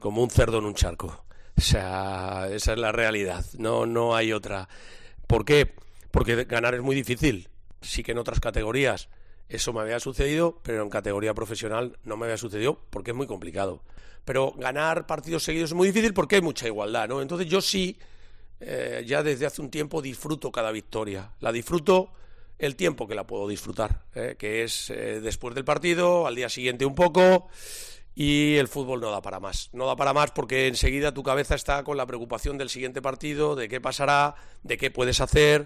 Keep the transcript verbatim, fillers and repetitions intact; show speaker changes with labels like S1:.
S1: como un cerdo en un charco. O sea, esa es la realidad, no, no hay otra. ¿Por qué? Porque ganar es muy difícil. Sí que en otras categorías eso me había sucedido, pero en categoría profesional no me había sucedido porque es muy complicado. Pero ganar partidos seguidos es muy difícil porque hay mucha igualdad, ¿no? Entonces yo sí, eh, ya desde hace un tiempo disfruto cada victoria. La disfruto el tiempo que la puedo disfrutar, ¿eh? Que es eh, después del partido, al día siguiente un poco, y el fútbol no da para más. No da para más porque enseguida tu cabeza está con la preocupación del siguiente partido, de qué pasará, de qué puedes hacer,